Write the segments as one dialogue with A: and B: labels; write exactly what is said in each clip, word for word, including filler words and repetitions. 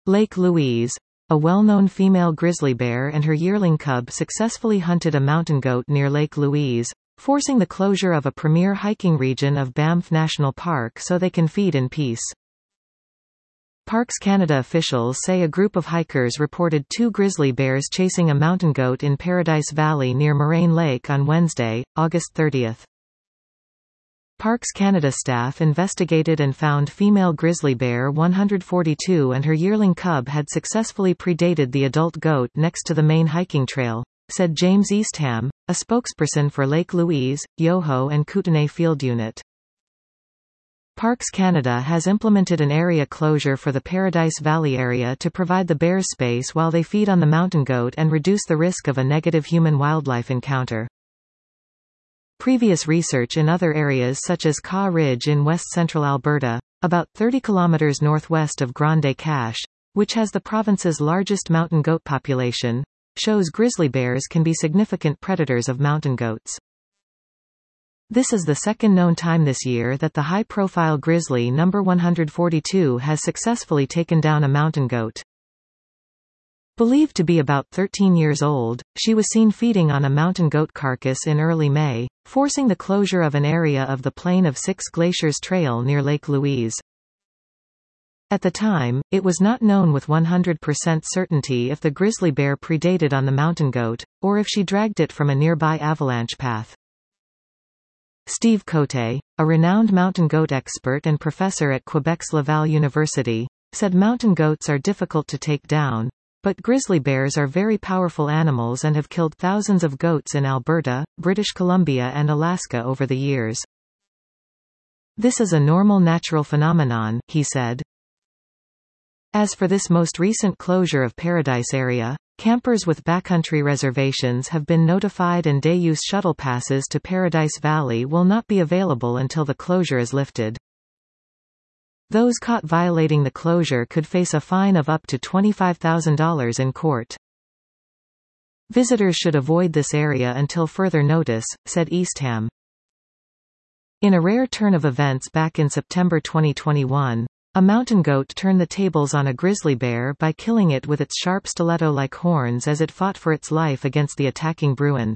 A: Lake Louise. A well-known female grizzly bear and her yearling cub successfully hunted a mountain goat near Lake Louise, forcing the closure of a premier hiking region of Banff National Park so they can feed in peace. Parks Canada officials say a group of hikers reported two grizzly bears chasing a mountain goat in Paradise Valley near Moraine Lake on Wednesday, August thirtieth. Parks Canada staff investigated and found female grizzly bear one hundred forty-two and her yearling cub had successfully predated the adult goat next to the main hiking trail, said James Eastham, a spokesperson for Lake Louise, Yoho and Kootenay Field Unit. Parks Canada has implemented an area closure for the Paradise Valley area to provide the bears space while they feed on the mountain goat and reduce the risk of a negative human-wildlife encounter. Previous research in other areas such as Kaw Ridge in west-central Alberta, about thirty kilometers northwest of Grande Cache, which has the province's largest mountain goat population, shows grizzly bears can be significant predators of mountain goats. This is the second known time this year that the high-profile grizzly number one hundred forty-two has successfully taken down a mountain goat. Believed to be about thirteen years old, she was seen feeding on a mountain goat carcass in early May, forcing the closure of an area of the Plain of Six Glaciers Trail near Lake Louise. At the time, it was not known with one hundred percent certainty if the grizzly bear predated on the mountain goat, or if she dragged it from a nearby avalanche path. Steve Cote, a renowned mountain goat expert and professor at Quebec's Laval University, said mountain goats are difficult to take down, but grizzly bears are very powerful animals and have killed thousands of goats in Alberta, British Columbia and Alaska over the years. This is a normal natural phenomenon, he said. As for this most recent closure of Paradise area, campers with backcountry reservations have been notified and day-use shuttle passes to Paradise Valley will not be available until the closure is lifted. Those caught violating the closure could face a fine of up to twenty-five thousand dollars in court. Visitors should avoid this area until further notice, said Eastham. In a rare turn of events back in September twenty twenty-one, a mountain goat turned the tables on a grizzly bear by killing it with its sharp stiletto-like horns as it fought for its life against the attacking bruin.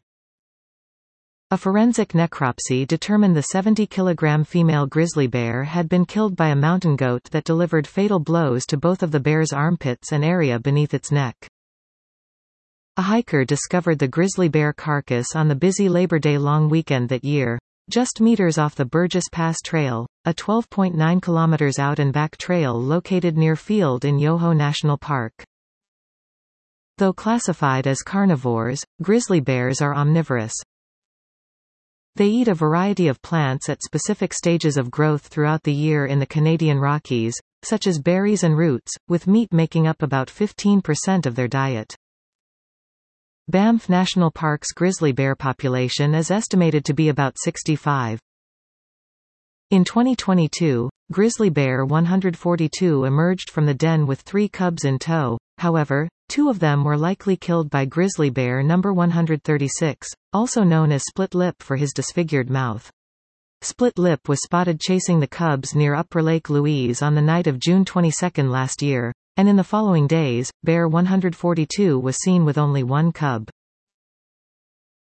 A: A forensic necropsy determined the seventy kilogram female grizzly bear had been killed by a mountain goat that delivered fatal blows to both of the bear's armpits and area beneath its neck. A hiker discovered the grizzly bear carcass on the busy Labor Day long weekend that year, just meters off the Burgess Pass Trail, a twelve point nine kilometers out-and-back trail located near Field in Yoho National Park. Though classified as carnivores, grizzly bears are omnivorous. They eat a variety of plants at specific stages of growth throughout the year in the Canadian Rockies, such as berries and roots, with meat making up about fifteen percent of their diet. Banff National Park's grizzly bear population is estimated to be about sixty-five. In twenty twenty-two, grizzly bear one hundred forty-two emerged from the den with three cubs in tow. However, two of them were likely killed by grizzly bear number one hundred thirty-six, also known as Split Lip for his disfigured mouth. Split Lip was spotted chasing the cubs near Upper Lake Louise on the night of June twenty-second last year, and in the following days, bear one hundred forty-two was seen with only one cub.